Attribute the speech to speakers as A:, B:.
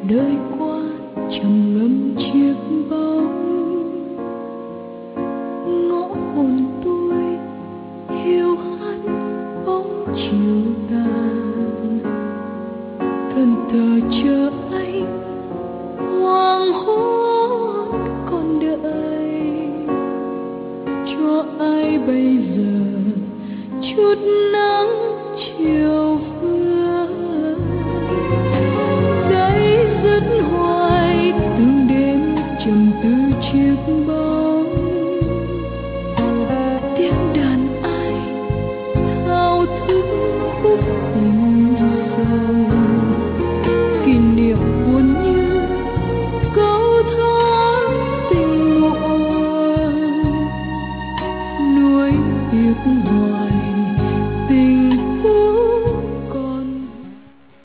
A: đời qua trầm ngâm chiếc bóng, ngõ hồn tôi hiu hắt bóng chiều tàn, thân thờ chờ anh hoàng hôn còn đợi, cho ai bây giờ chút nắng chiều